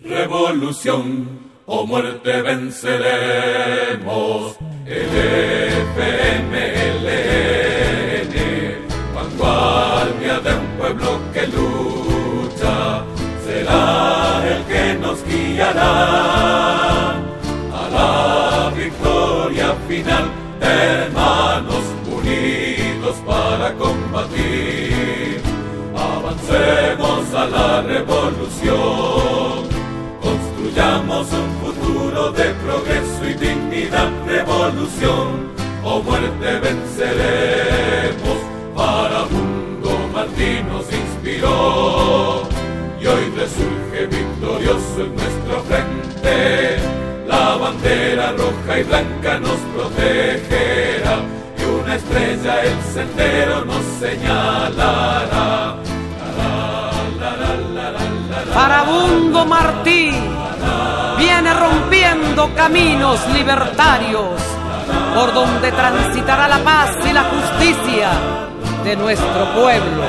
Revolución o muerte venceremos. El FMLN, vanguardia de un pueblo que lucha, será el que nos guiará a la victoria final. Hermanos unidos para combatir, avancemos a la revolución. Construyamos un futuro de progreso y dignidad. Revolución o muerte venceremos. Farabundo Martí nos inspiró y hoy resurge victorioso en nuestro frente. La bandera roja y blanca nos protegerá y una estrella el sendero nos señalará. Farabundo Martí viene rompiendo caminos libertarios por donde transitará la paz y la justicia de nuestro pueblo.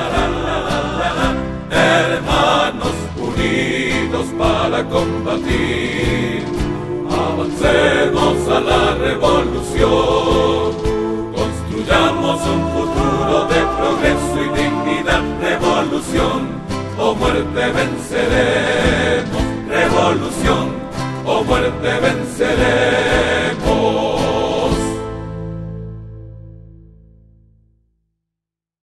Hermanos unidos para combatir, avancemos a la revolución. Construyamos un futuro de progreso y dignidad. Revolución o muerte venceremos. Revolución o muerte venceremos.